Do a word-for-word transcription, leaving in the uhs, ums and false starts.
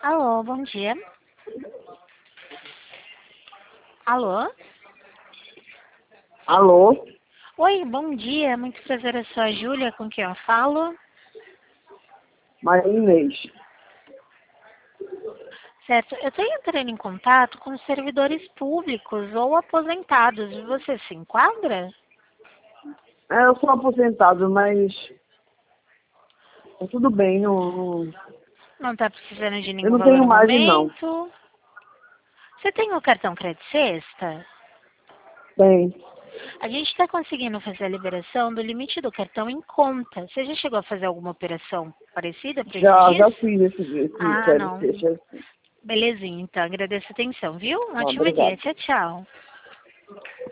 Alô, bom dia. Alô? Alô? Oi, bom dia. Muito prazer, eu sou a Júlia, com quem eu falo. Maria Inês. Certo, eu estou entrando em contato com servidores públicos ou aposentados. Você se enquadra? É, eu sou aposentado, mas tá tudo bem, não, não- Não está precisando de eu nenhum não valor tenho no margem não. momento? Você tem o cartão Crédito Sexta? Tem. A gente está conseguindo fazer a liberação do limite do cartão em conta. Você já chegou a fazer alguma operação parecida para esses Já, dias? já fiz esse, esse Ah, quero não. ser, já fiz. Belezinha, então. Agradeço a atenção, viu? Um Ah, ótimo dia. obrigado. Tchau, tchau.